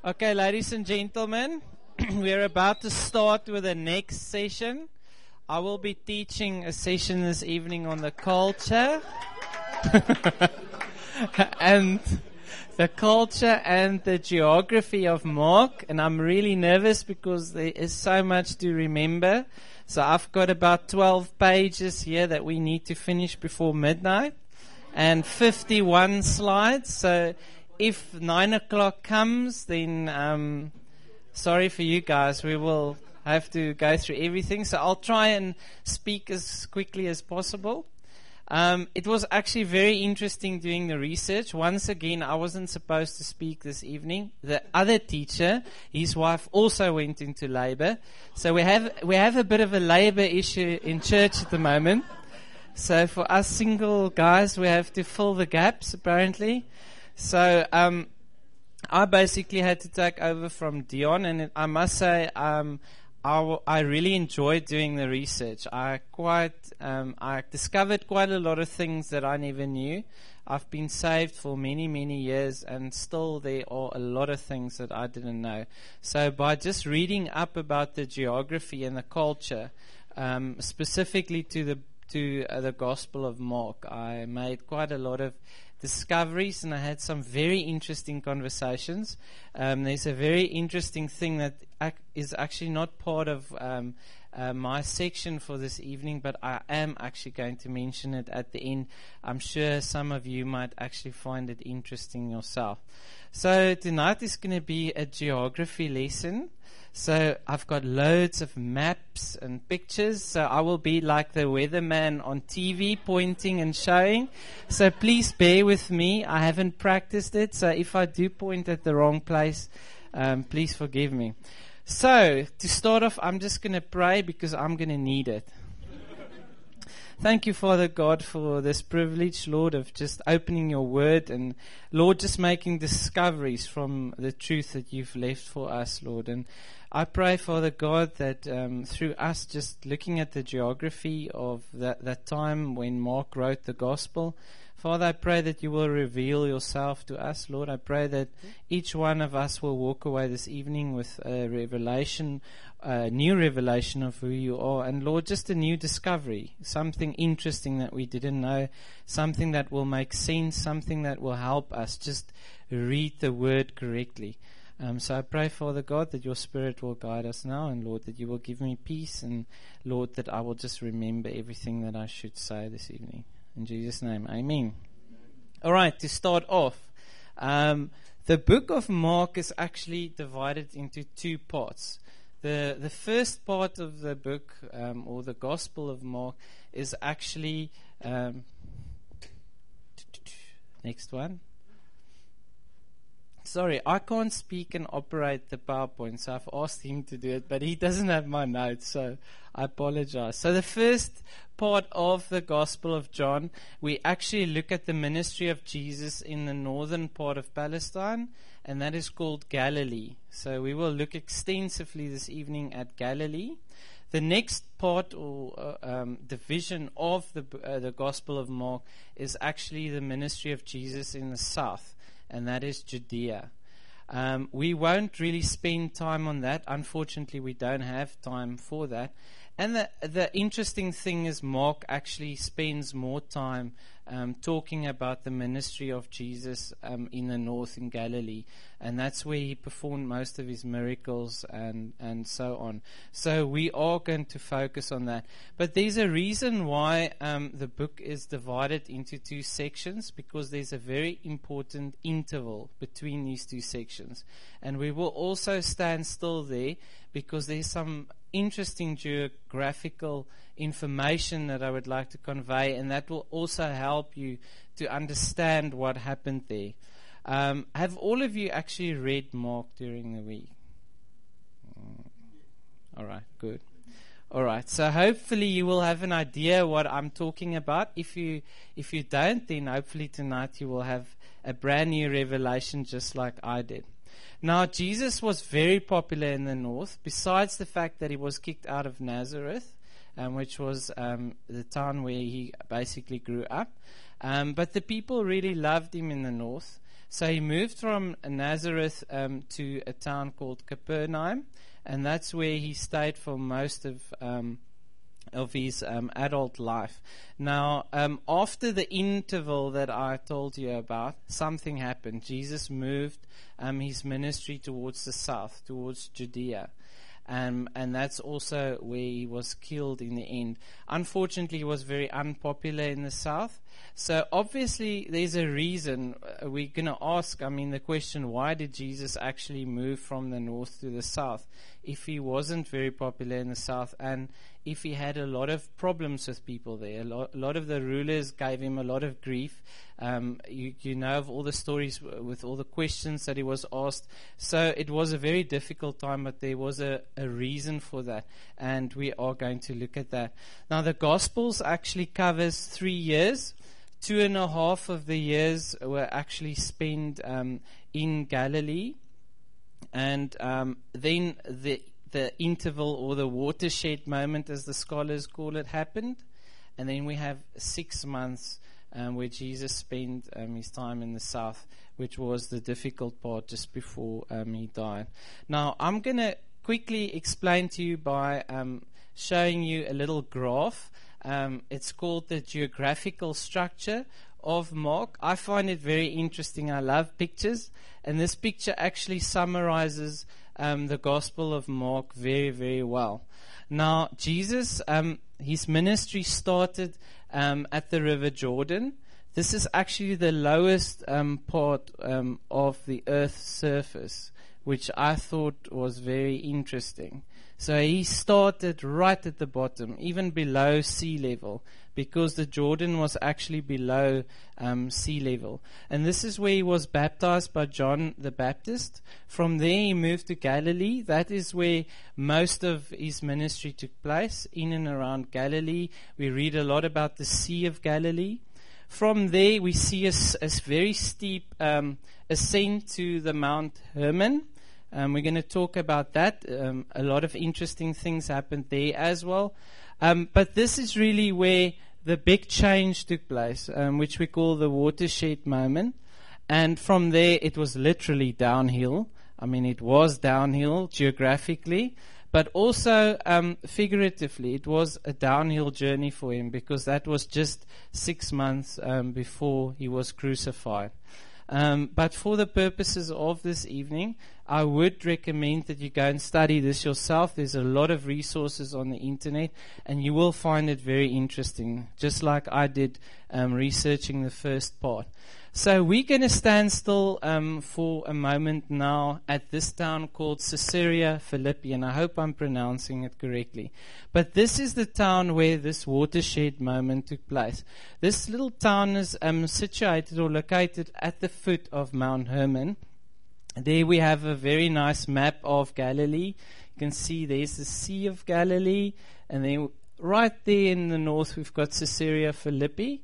Okay, ladies and gentlemen, we're about to start with the next session. I will be teaching a session this evening on the culture and the culture and the geography of Mark. And I'm really nervous because there is so much to remember. So I've got about 12 pages here that we need to finish before midnight and 51 slides. So if 9 o'clock comes, then sorry for you guys. We will have to go through everything. So I'll try and speak as quickly as possible. It was actually very interesting doing the research. Once again, I wasn't supposed to speak this evening. The other teacher, his wife also went into labor. So we have a bit of a labor issue in church at the moment. So for us single guys, we have to fill the gaps apparently. So I basically had to take over from Dion, and I must say I really enjoyed doing the research. I discovered quite a lot of things that I never knew. I've been saved for many, many years, and still there are a lot of things that I didn't know. So by just reading up about the geography and the culture, specifically to the Gospel of Mark, I made quite a lot of discoveries, and I had some very interesting conversations. There's a very interesting thing that is actually not part of my section for this evening, but I am actually going to mention it at the end. I'm sure some of you might actually find it interesting yourself. So tonight is going to be a geography lesson. So I've got loads of maps and pictures. So I will be like the weatherman on TV, pointing and showing. So please bear with me. I haven't practiced it. So if I do point at the wrong place, please forgive me. So to start off, I'm just going to pray because I'm going to need it. Thank you, Father God, for this privilege, Lord, of just opening your word and, Lord, just making discoveries from the truth that you've left for us, Lord. And I pray, Father God, that through us just looking at the geography of that time when Mark wrote the gospel, Father, I pray that you will reveal yourself to us, Lord. I pray that each one of us will walk away this evening with a revelation, a new revelation of who you are. And, Lord, just a new discovery, something interesting that we didn't know, something that will make sense, something that will help us just read the word correctly. So I pray, Father God, that your Spirit will guide us now, and, Lord, that you will give me peace, and, Lord, that I will just remember everything that I should say this evening. In Jesus' name, amen. All right, to start off, the book of Mark is actually divided into two parts. The first part of the book, or the Gospel of Mark, is actually next one. Sorry, I can't speak and operate the PowerPoint, so I've asked him to do it, but he doesn't have my notes, so I apologize. So the first part of the Gospel of John, we actually look at the ministry of Jesus in the northern part of Palestine, and that is called Galilee. So we will look extensively this evening at Galilee. The next part or division of the Gospel of Mark is actually the ministry of Jesus in the south, and that is Judea. We won't really spend time on that. Unfortunately, we don't have time for that. And the interesting thing is Mark actually spends more time talking about the ministry of Jesus in the north in Galilee. And that's where he performed most of his miracles and so on. So we are going to focus on that. But there's a reason why the book is divided into two sections, because there's a very important interval between these two sections. And we will also stand still there because there's some interesting geographical information that I would like to convey, and that will also help you to understand what happened there. Have all of you actually read Mark during the week? All right, good. All right, so hopefully you will have an idea what I'm talking about. If you don't, then hopefully tonight you will have a brand new revelation just like I did. Now, Jesus was very popular in the north, besides the fact that he was kicked out of Nazareth, which was the town where he basically grew up. But the people really loved him in the north. So he moved from Nazareth to a town called Capernaum, and that's where he stayed for most of his adult life. Now, after the interval that I told you about, something happened. Jesus moved his ministry towards the south, towards Judea. And that's also where he was killed in the end. Unfortunately, he was very unpopular in the south. So obviously, there's a reason. We're going to ask, the question, why did Jesus actually move from the north to the south if he wasn't very popular in the south, and if he had a lot of problems with people there? A lot of the rulers gave him a lot of grief. You know of all the stories with all the questions that he was asked. So it was a very difficult time, but there was a reason for that, and we are going to look at that. Now, the Gospels actually covers 3 years. 2.5 of the years were actually spent in Galilee, and then the interval, or the watershed moment, as the scholars call it, happened. And then we have 6 months where Jesus spent his time in the south, which was the difficult part just before he died. Now, I'm going to quickly explain to you by showing you a little graph. It's called the geographical structure of Mark. I find it very interesting. I love pictures, and this picture actually summarizes the Gospel of Mark very, very well. Now, Jesus, his ministry started at the River Jordan. This is actually the lowest part of the earth's surface, which I thought was very interesting. So he started right at the bottom, even below sea level, because the Jordan was actually below sea level. And this is where he was baptized by John the Baptist. From there he moved to Galilee. That is where most of his ministry took place, in and around Galilee. We read a lot about the Sea of Galilee. From there we see a very steep ascent to the Mount Hermon. We're going to talk about that. A lot of interesting things happened there as well. But this is really where the big change took place, which we call the watershed moment. And from there, it was literally downhill. It was downhill geographically, but also figuratively. It was a downhill journey for him, because that was just 6 months before he was crucified. But for the purposes of this evening, I would recommend that you go and study this yourself. There's a lot of resources on the internet, and you will find it very interesting, just like I did researching the first part. So we're going to stand still for a moment now at this town called Caesarea Philippi, and I hope I'm pronouncing it correctly. But this is the town where this watershed moment took place. This little town is situated or located at the foot of Mount Hermon. There we have a very nice map of Galilee. You can see there's the Sea of Galilee, and then right there in the north we've got Caesarea Philippi.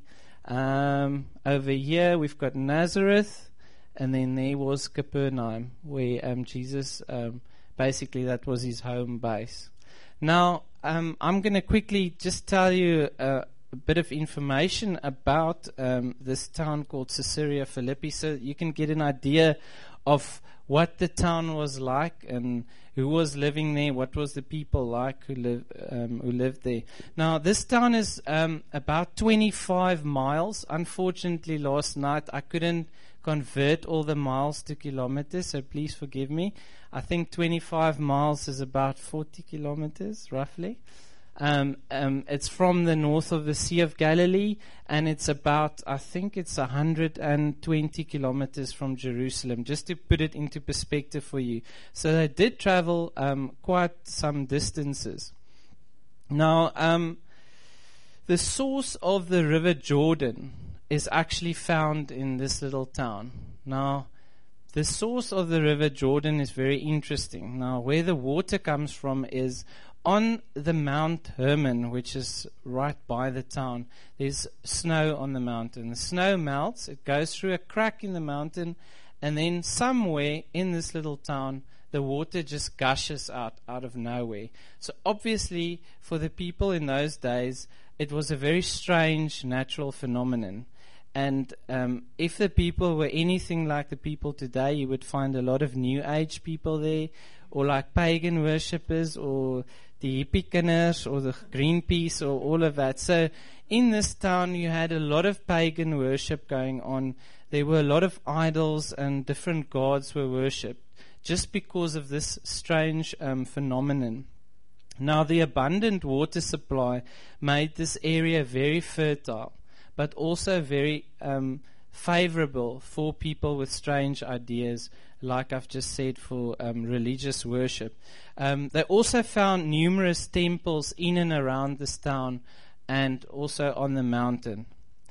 Over here we've got Nazareth, and then there was Capernaum, where Jesus, basically that was his home base. Now, I'm going to quickly just tell you a bit of information about this town called Caesarea Philippi, so you can get an idea of what the town was like and who was living there, what was the people like who lived there. Now, this town is about 25 miles. Unfortunately, last night I couldn't convert all the miles to kilometers, so please forgive me. I think 25 miles is about 40 kilometers, roughly. It's from the north of the Sea of Galilee, and it's about, I think it's 120 kilometers from Jerusalem, just to put it into perspective for you. So they did travel quite some distances. Now, the source of the River Jordan is actually found in this little town. Now, the source of the River Jordan is very interesting. Now, where the water comes from is on the Mount Hermon, which is right by the town. There's snow on the mountain. The snow melts, it goes through a crack in the mountain, and then somewhere in this little town, the water just gushes out of nowhere. So obviously, for the people in those days, it was a very strange natural phenomenon. And if the people were anything like the people today, you would find a lot of New Age people there, or like pagan worshippers, or the hippie kinders, or the Greenpeace, or all of that. So in this town, you had a lot of pagan worship going on. There were a lot of idols and different gods were worshipped, just because of this strange phenomenon. Now, the abundant water supply made this area very fertile, but also very favorable for people with strange ideas, like I've just said, for religious worship. They also found numerous temples in and around this town, and also on the mountain.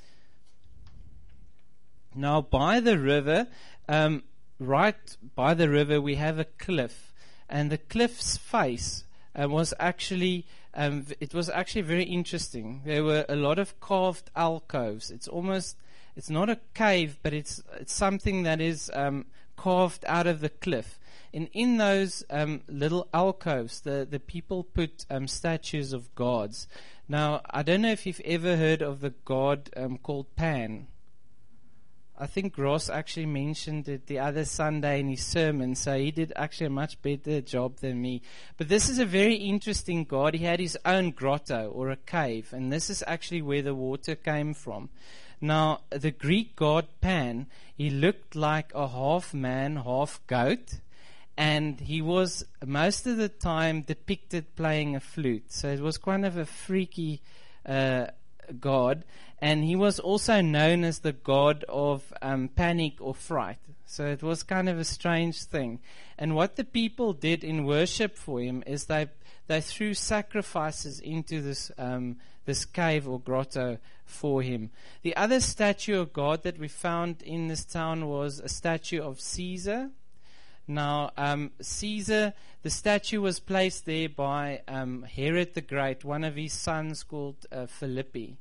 Now, by the river, right by the river, we have a cliff, and the cliff's face was actually very interesting. There were a lot of carved alcoves. It's not a cave, but it's something that is carved out of the cliff. And in those little alcoves, the people put statues of gods. Now, I don't know if you've ever heard of the god called Pan. I think Ross actually mentioned it the other Sunday in his sermon, so he did actually a much better job than me. But this is a very interesting god. He had his own grotto, or a cave, and this is actually where the water came from. Now, the Greek god Pan, he looked like a half man, half goat, and he was most of the time depicted playing a flute. So it was kind of a freaky god, and he was also known as the god of panic or fright. So it was kind of a strange thing. And what the people did in worship for him is they threw sacrifices into this cave or grotto for him. The other statue of God that we found in this town was a statue of Caesar. Now, Caesar, the statue was placed there by Herod the Great, one of his sons called Philip.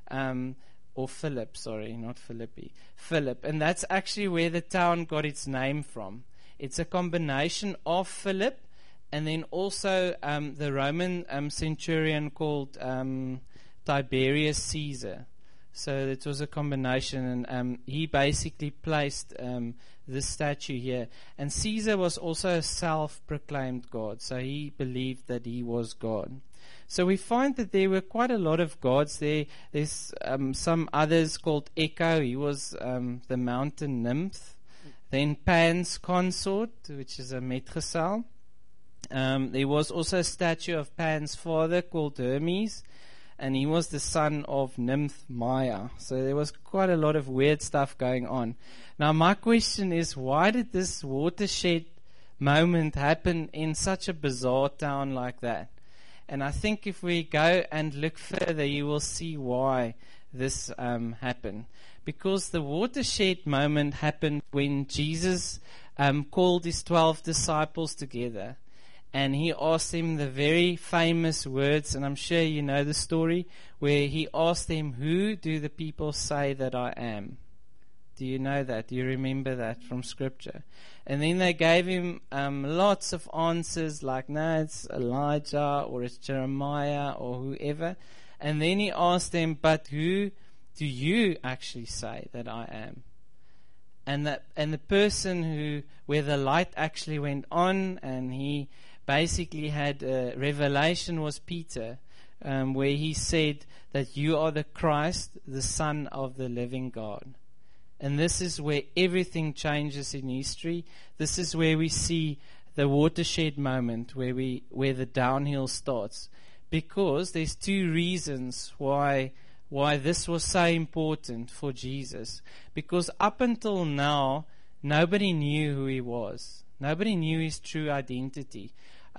Philip. And that's actually where the town got its name from. It's a combination of Philip and then also the Roman centurion called Tiberius Caesar. So it was a combination, and he basically placed this statue here. And Caesar was also a self-proclaimed god, so he believed that he was God. So we find that there were quite a lot of gods there. There's some others called Echo. He was the mountain nymph. Then Pan's consort, which is a Metgesel. There was also a statue of Pan's father called Hermes, and he was the son of nymph Maya. So there was quite a lot of weird stuff going on. Now my question is, why did this watershed moment happen in such a bizarre town like that? And I think if we go and look further, you will see why this happened. Because the watershed moment happened when Jesus called his 12 disciples together. And he asked them the very famous words, and I'm sure you know the story, where he asked them, "Who do the people say that I am?" Do you know that? Do you remember that from Scripture? And then they gave him lots of answers like, no, it's Elijah or it's Jeremiah or whoever. And then he asked them, but who do you actually say that I am? And the person where the light actually went on and he basically had a revelation was Peter, where he said that you are the Christ, the Son of the living God. And this is where everything changes in history. This is where we see the watershed moment, where the downhill starts. Because there's two reasons why this was so important for Jesus. Because up until now, nobody knew who he was. Nobody knew his true identity.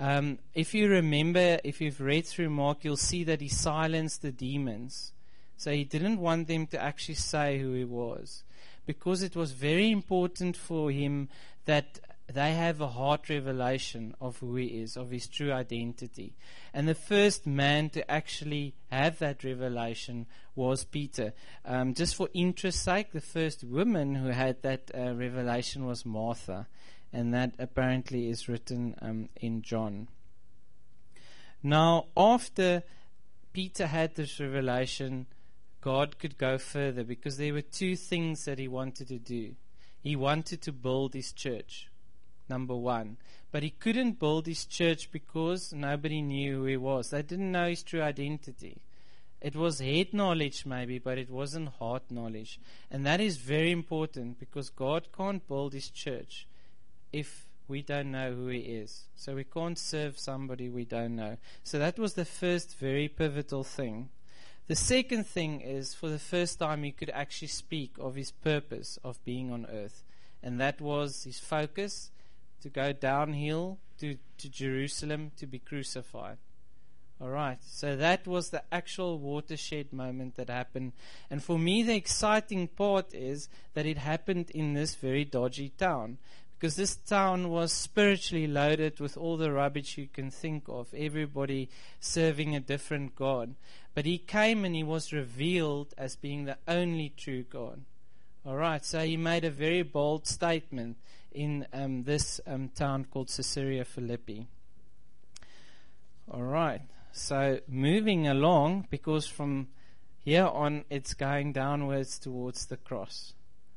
If you remember, if you've read through Mark, you'll see that he silenced the demons. So he didn't want them to actually say who he was. Because it was very important for him that they have a heart revelation of who he is, of his true identity. And the first man to actually have that revelation was Peter. Just for interest's sake, the first woman who had that revelation was Martha. And that apparently is written in John. Now, after Peter had this revelation, God could go further, because there were two things that he wanted to do. He wanted to build his church, number one. But he couldn't build his church because nobody knew who he was. They didn't know his true identity. It was head knowledge maybe, but it wasn't heart knowledge. And that is very important, because God can't build his church if we don't know who he is. So we can't serve somebody we don't know. So that was the first very pivotal thing. The second thing is, for the first time, he could actually speak of his purpose of being on earth. And that was his focus, to go downhill to Jerusalem to be crucified. Alright, so that was the actual watershed moment that happened. And for me, the exciting part is that it happened in this very dodgy town. Because this town was spiritually loaded with all the rubbish you can think of. Everybody serving a different God. But he came and he was revealed as being the only true God. Alright, so he made a very bold statement in this town called Caesarea Philippi. Alright, so moving along, because from here on it's going downwards towards the cross.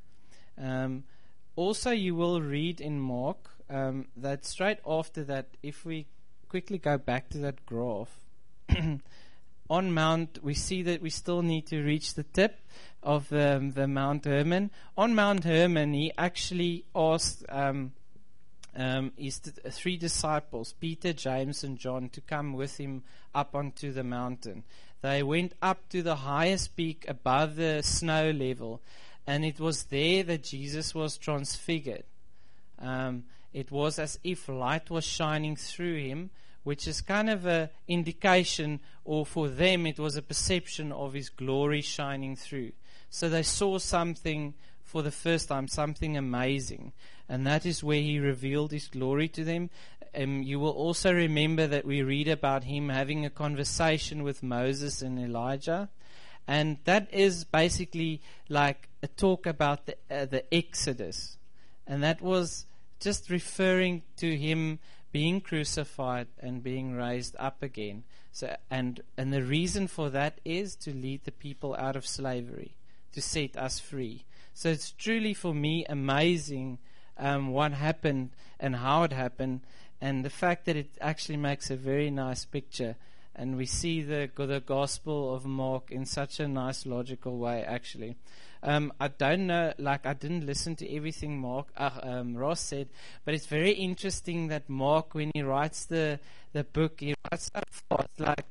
Also, you will read in Mark that straight after that, if we quickly go back to that graph, on Mount, we see that we still need to reach the tip of the Mount Hermon. On Mount Hermon, he actually asked his three disciples, Peter, James, and John, to come with him up onto the mountain. They went up to the highest peak above the snow level, and it was there that Jesus was transfigured. It was as if light was shining through him, which is kind of an indication, or for them it was a perception of his glory shining through. So they saw something for the first time, something amazing. And that is where he revealed his glory to them. You will also remember that we read about him having a conversation with Moses and Elijah. And that is basically like a talk about the Exodus. And that was just referring to him being crucified and being raised up again. So, and the reason for that is to lead the people out of slavery, to set us free. So it's truly, for me, amazing what happened and how it happened, and the fact that it actually makes a very nice picture. And we see the Gospel of Mark in such a nice, logical way, actually. I don't know, I didn't listen to everything Ross said, but it's very interesting that Mark, when he writes the book, he writes so fast,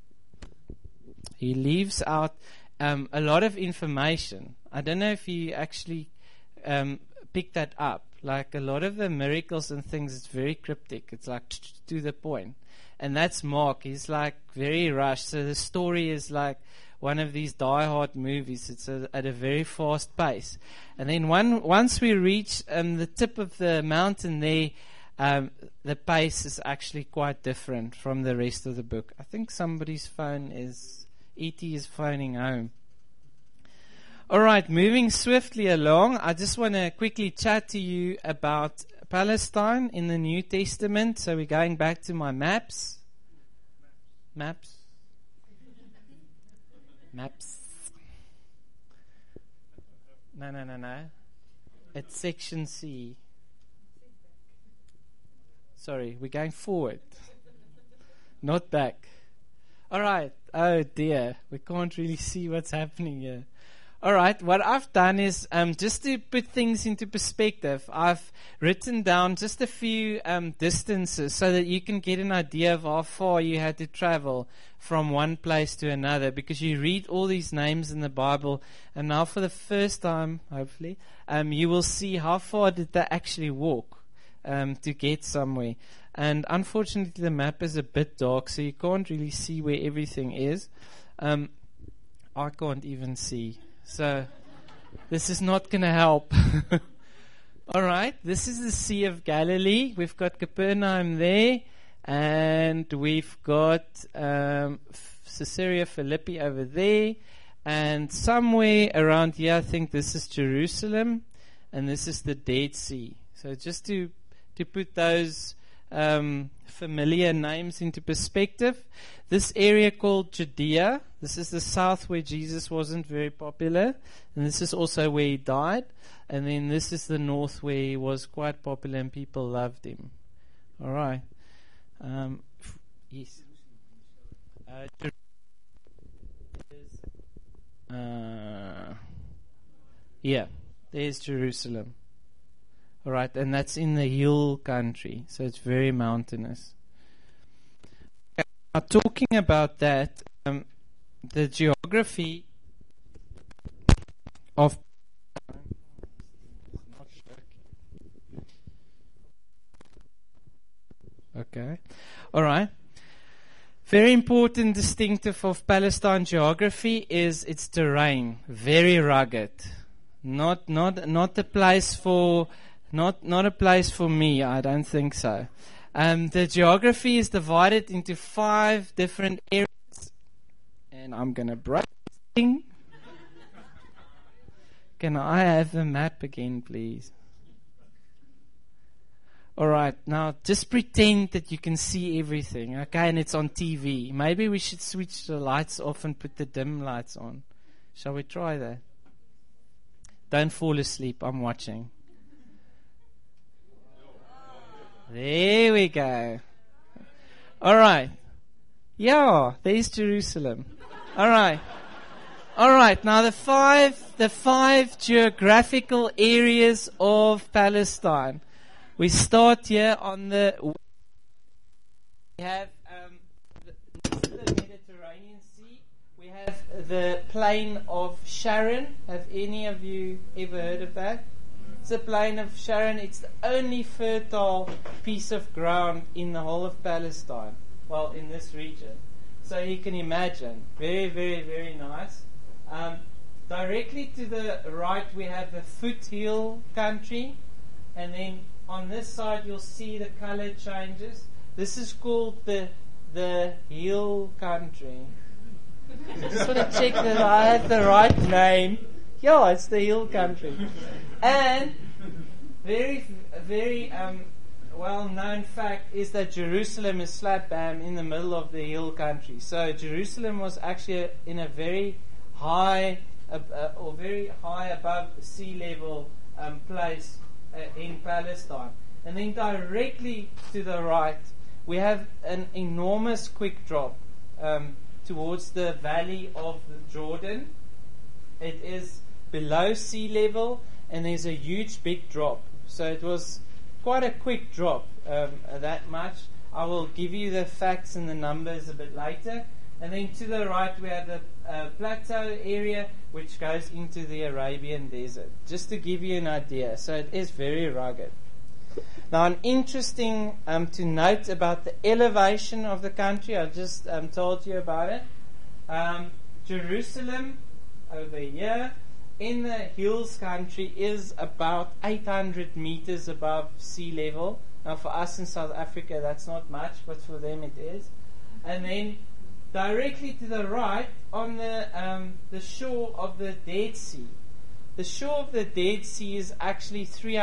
he leaves out a lot of information. I don't know if you actually picked that up. Like a lot of the miracles and things, it's very cryptic. It's like to the point. And that's Mark. He's very rushed. So the story is like one of these die-hard movies. It's at a very fast pace. And then once we reach the tip of the mountain there, the pace is actually quite different from the rest of the book. I think somebody's phone E.T. is phoning home. All right, moving swiftly along, I just want to quickly chat to you about Palestine in the New Testament. So we're going back to my maps. Maps. No. It's section C. Sorry, we're going forward, not back. All right. Oh dear, we can't really see what's happening here. All right, what I've done is just to put things into perspective, I've written down just a few distances so that you can get an idea of how far you had to travel from one place to another, because you read all these names in the Bible, and now for the first time, hopefully, you will see how far did they actually walk to get somewhere. And unfortunately, the map is a bit dark, so you can't really see where everything is. I can't even see. So, this is not going to help. All right, this is the Sea of Galilee. We've got Capernaum there, and we've got Caesarea Philippi over there, and somewhere around here, I think this is Jerusalem, and this is the Dead Sea. So, just to put those familiar names into perspective. This area called Judea, this is the south where Jesus wasn't very popular, and this is also where he died. And then this is the north where he was quite popular and people loved him. All right. Yes. Yeah, there's Jerusalem. All right, and that's in the hill country, so it's very mountainous. Now, talking about that, the geography of okay, all right. Very important distinctive of Palestine geography is its terrain, very rugged. Not a place for me. I don't think so. The geography is divided into 5 different areas, and I'm gonna break this thing. Can I have the map again, please? Alright, now just pretend that you can see everything, okay, and it's on TV. Maybe we should switch the lights off and put the dim lights on. Shall we try that? Don't fall asleep, I'm watching. There we go. Alright. Yeah, there's Jerusalem. Alright. Alright, now the five geographical areas of Palestine. We start here on the. We have the Mediterranean Sea. We have the plain of Sharon. Have any of you ever heard of that? It's the plain of Sharon. It's the only fertile piece of ground in the whole of Palestine. Well, in this region. So you can imagine. Very, very, very nice. Directly to the right, we have the foothill country, and then on this side, you'll see the color changes. This is called the hill country. Just want to check that I had the right name. Yeah, it's the hill country. And very, very well-known fact is that Jerusalem is slap bam in the middle of the hill country. So Jerusalem was actually in a very high, or very high above sea level place in Palestine. And then directly to the right, we have an enormous quick drop towards the valley of the Jordan. It is below sea level, and there's a huge big drop. So it was quite a quick drop, that much. I will give you the facts and the numbers a bit later. And then to the right, we have the plateau area, which goes into the Arabian desert, just to give you an idea. So it is very rugged. Now, an interesting to note about the elevation of the country, I just told you about it. Jerusalem, over here, in the hills country, is about 800 meters above sea level. Now, for us in South Africa, that's not much, but for them it is. And then directly to the right, on the shore of the Dead Sea. The shore of the Dead Sea is actually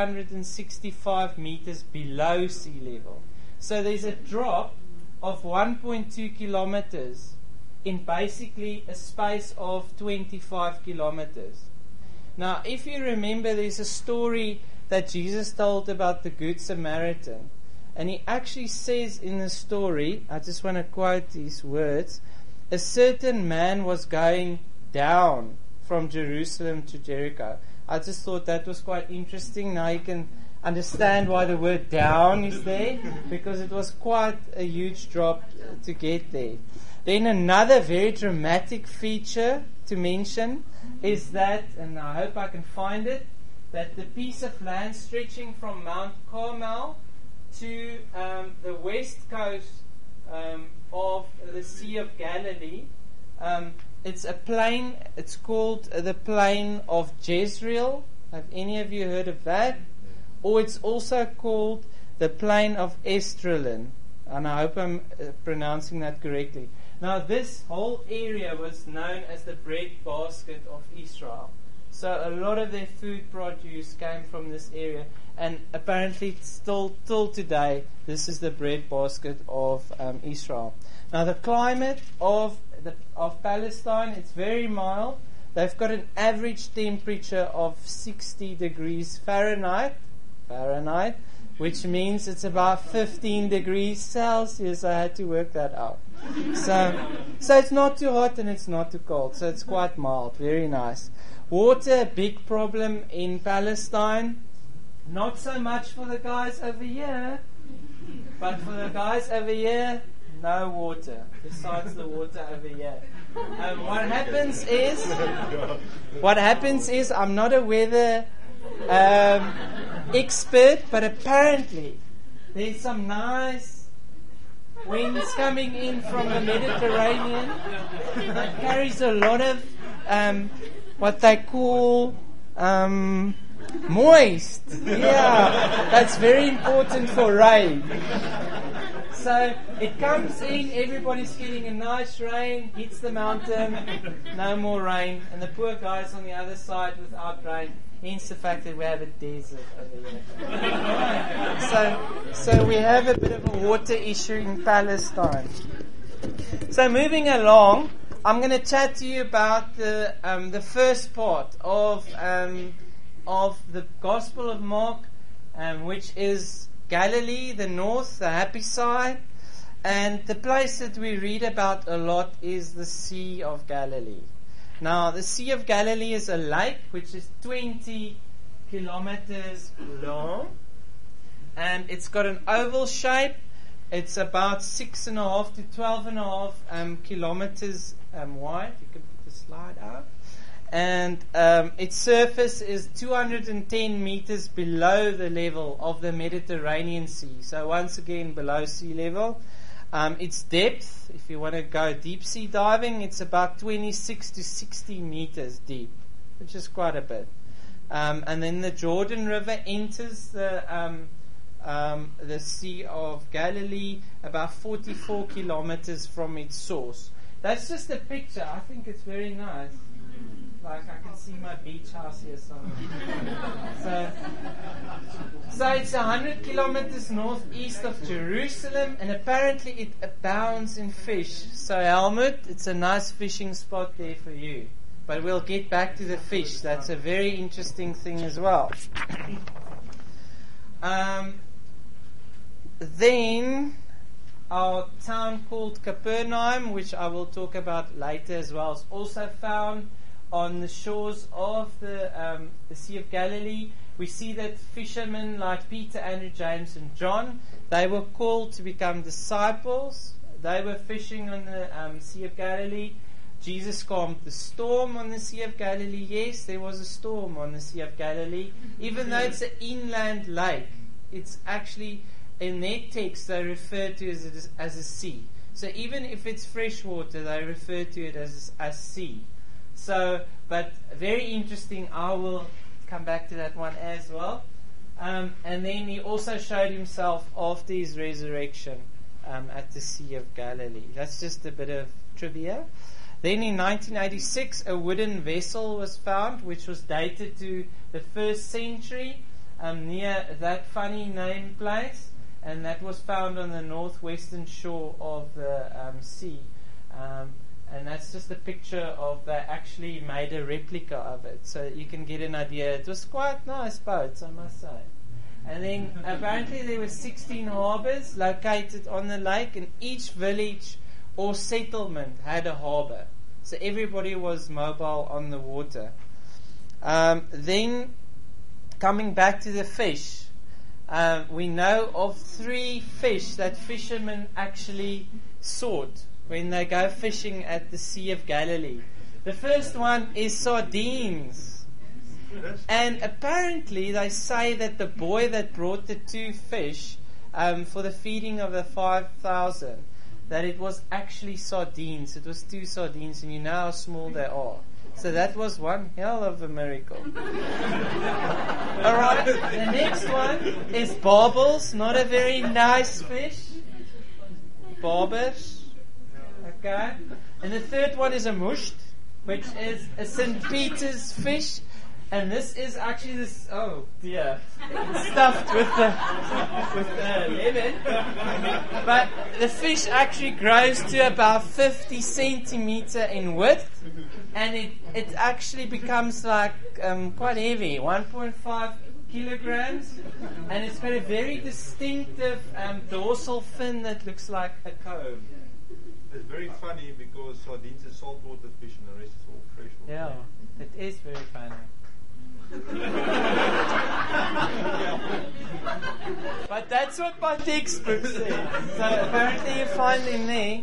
365 meters below sea level. So there's a drop of 1.2 kilometers in basically a space of 25 kilometers. Now, if you remember, there's a story that Jesus told about the Good Samaritan. And he actually says in the story, I just want to quote these words, a certain man was going down from Jerusalem to Jericho. I just thought that was quite interesting. Now you can understand why the word down is there, because it was quite a huge drop to get there. Then another very dramatic feature to mention is that, and I hope I can find it, that the piece of land stretching from Mount Carmel to the west coast of the Sea of Galilee. It's a plain, it's called the plain of Jezreel. Have any of you heard of that? Or it's also called the plain of Esdraelon. And I hope I'm pronouncing that correctly. Now, this whole area was known as the breadbasket of Israel. So a lot of their food produce came from this area. And apparently still till today, this is the breadbasket of Israel. Now the climate of Palestine, it's very mild. They've got an average temperature of 60 degrees Fahrenheit, which means it's about 15 degrees Celsius. I had to work that out. So it's not too hot and it's not too cold. So it's quite mild, very nice. Water, a big problem in Palestine. Not so much for the guys over here, but for the guys over here, no water, besides the water over here. What happens is, I'm not a weather expert, but apparently there's some nice winds coming in from the Mediterranean that carries a lot of what they call moist. Yeah, that's very important for rain. So it comes in, everybody's getting a nice rain, hits the mountain, no more rain, and the poor guys on the other side without rain. Hence the fact that we have a desert over here. So we have a bit of a water issue in Palestine. So moving along, I'm going to chat to you about the first part of the Gospel of Mark, which is Galilee, the north, the happy side. And the place that we read about a lot is the Sea of Galilee. Now, the Sea of Galilee is a lake which is 20 kilometers long. And it's got an oval shape. It's about 6.5 to 12.5 kilometers wide. You can put the slide out. And its surface is 210 meters below the level of the Mediterranean Sea. So once again, below sea level. Its depth, if you want to go deep sea diving, it's about 26 to 60 meters deep, which is quite a bit. And then the Jordan River enters the Sea of Galilee about 44 kilometers from its source. That's just a picture. I think it's very nice. Like I can see my beach house here somewhere. So it's 100 kilometers northeast of Jerusalem, and apparently it abounds in fish. So Helmut, it's a nice fishing spot there for you. But we'll get back to the fish. That's a very interesting thing as well. Then our town called Capernaum, which I will talk about later as well, is also found on the shores of the Sea of Galilee. We see that fishermen like Peter, Andrew, James, and John, they were called to become disciples. They were fishing on the Sea of Galilee. Jesus calmed the storm on the Sea of Galilee. Yes, there was a storm on the Sea of Galilee. Even though it's an inland lake, it's actually, in their text, they refer to it as a sea. So even if it's fresh water, they refer to it as sea. So, but very interesting. I will come back to that one as well. And then he also showed himself after his resurrection at the Sea of Galilee. That's just a bit of trivia. Then in 1986, a wooden vessel was found, which was dated to the 1st century near that funny name place. And that was found on the northwestern shore of the sea. And that's just a picture of, they actually made a replica of it. So you can get an idea. It was quite nice boats, I must say. And then apparently there were 16 harbors located on the lake, and each village or settlement had a harbor. So everybody was mobile on the water. Then coming back to the fish. We know of 3 fish that fishermen actually sought when they go fishing at the Sea of Galilee. The first one is sardines. And apparently they say that the boy that brought the 2 fish for the feeding of the 5,000, that it was actually sardines. It was 2 sardines, and you know how small they are. So that was one hell of a miracle. Alright, the next one is barbels, not a very nice fish. Barbers. Okay. And the third one is a musht, which is a St. Peter's fish. And this is actually this. Oh dear, it's stuffed with the lemon. But the fish actually grows to about 50 centimeter in width, and it actually becomes like quite heavy, 1.5 kilograms, and it's got a very distinctive dorsal fin that looks like a comb. It's very funny because sardines is saltwater fish and the rest is all freshwater. Yeah, it is very funny. But that's what my textbook says. So apparently you find them there.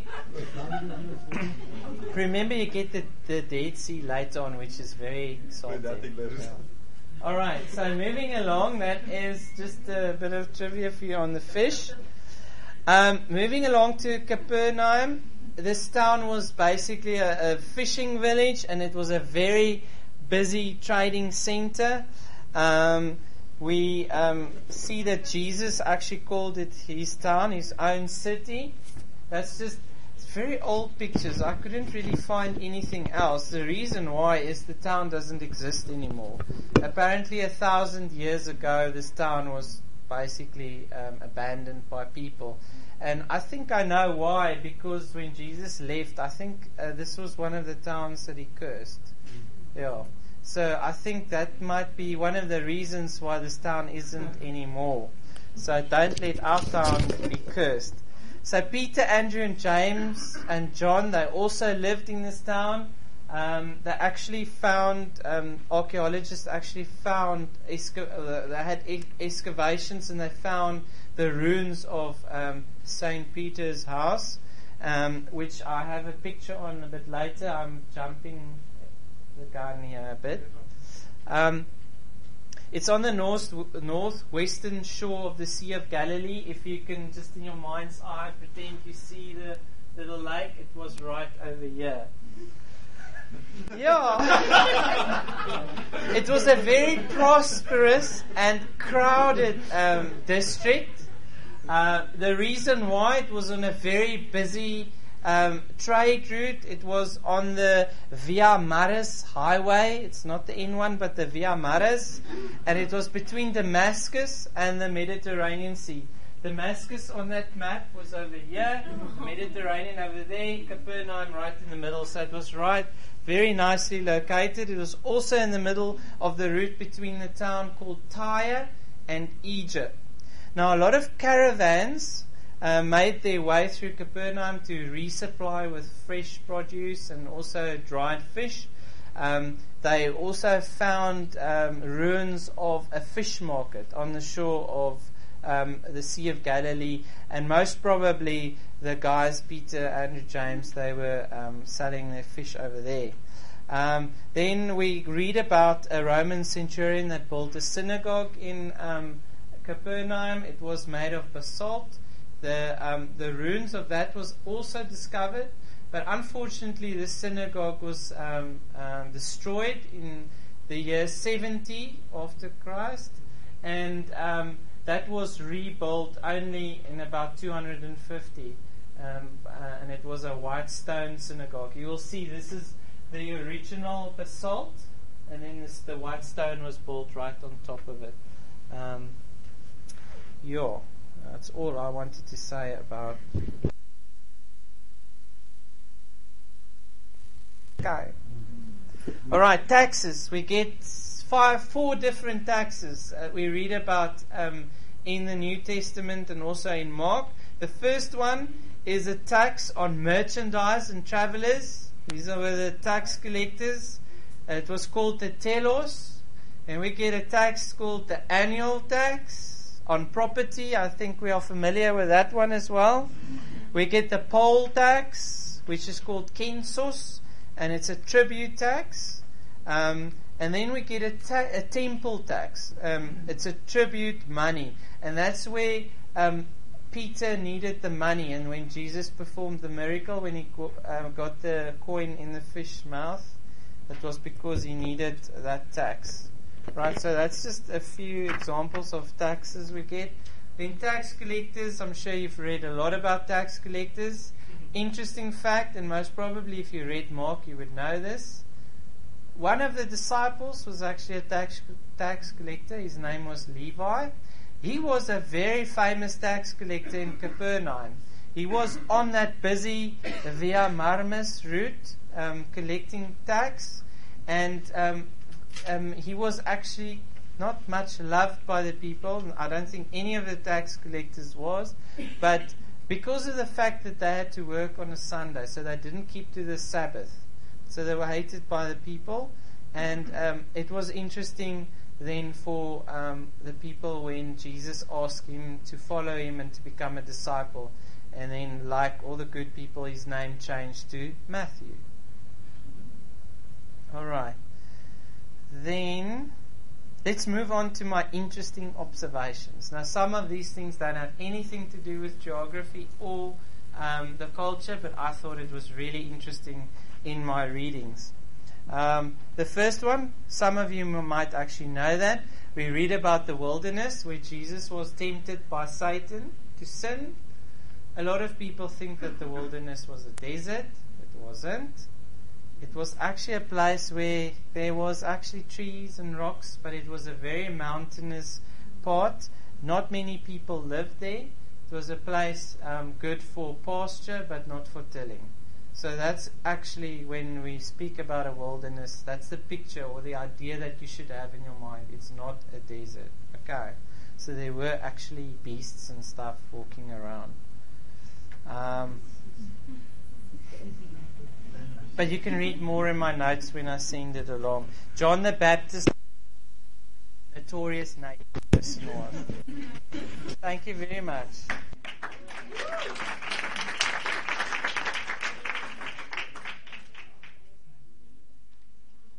Remember, you get the Dead Sea later on, which is very salty. Yeah. Alright, so moving along, that is just a bit of trivia for you on the fish. Moving along to Capernaum, this town was basically a fishing village, and it was a very busy trading center. We see that Jesus actually called it his town, his own city. That's just very old pictures. I couldn't really find anything else. The reason why is the town doesn't exist anymore. Apparently 1,000 years ago this town was basically abandoned by people. And I think I know why, because when Jesus left, I think this was one of the towns that he cursed. Yeah. So I think that might be one of the reasons why this town isn't anymore. So don't let our town be cursed. So Peter, Andrew, and James and John, they also lived in this town. They actually found, archaeologists actually found, they had excavations, and they found the ruins of St. Peter's house, which I have a picture on a bit later. I'm jumping the gun here a bit. It's on the northwestern shore of the Sea of Galilee. If you can just in your mind's eye pretend you see the little lake, it was right over here. Yeah. It was a very prosperous and crowded district. The reason why, it was on a very busy trade route. It was on the Via Maris highway. It's not the N1, but the Via Maris. And it was between Damascus and the Mediterranean Sea. Damascus on that map was over here, Mediterranean over there, Capernaum right in the middle. So it was right, very nicely located. It was also in the middle of the route between the town called Tyre and Egypt. Now a lot of caravans made their way through Capernaum to resupply with fresh produce and also dried fish. They also found ruins of a fish market on the shore of the Sea of Galilee, and most probably the guys, Peter, Andrew, James, they were selling their fish over there. Then we read about a Roman centurion that built a synagogue in Capernaum. It was made of basalt. The ruins of that was also discovered, but unfortunately the synagogue was destroyed in the year 70 after Christ, and that was rebuilt only in about 250, and it was a white stone synagogue. You will see this is the original basalt, and then the white stone was built right on top of it. That's all I wanted to say about. Okay. All right, taxes. We get four different taxes we read about in the New Testament and also in Mark. The first one is a tax on merchandise and travelers. These are the tax collectors. It was called the telos. And we get a tax called the annual tax on property. I think we are familiar with that one as well. We get the poll tax, which is called kensos, and it's a tribute tax. And then we get a temple tax. It's a tribute money, and that's where Peter needed the money. And when Jesus performed the miracle, when he got the coin in the fish mouth, it was because he needed that tax. Right, so that's just a few examples of taxes we get. Then tax collectors, I'm sure you've read a lot about tax collectors. Interesting fact, and most probably if you read Mark you would know this. one of the disciples was actually a tax collector. His name was Levi. He was a very famous tax collector in Capernaum. He was on that busy Via Marmis route, collecting tax, and he was actually not much loved by the people. I don't think any of the tax collectors was, but because of the fact that they had to work on a Sunday, so they didn't keep to the Sabbath, so they were hated by the people. And it was interesting then for the people when Jesus asked him to follow him and to become a disciple, and then, like all the good people, his name changed to Matthew. Alright, then let's move on to my interesting observations. Now, some of these things don't have anything to do with geography or the culture, but I thought it was really interesting in my readings. The first one, some of you might actually know that. We read about the wilderness where Jesus was tempted by Satan to sin. A lot of people think that the wilderness was a desert. It wasn't. It was actually a place where there was actually trees and rocks, but it was a very mountainous part. Not many people lived there. It was a place good for pasture, but not for tilling. So that's actually, when we speak about a wilderness, that's the picture or the idea that you should have in your mind. It's not a desert. Okay. So there were actually beasts and stuff walking around. But you can read more in my notes when I send it along. John the Baptist, notorious name person was. Thank you very much.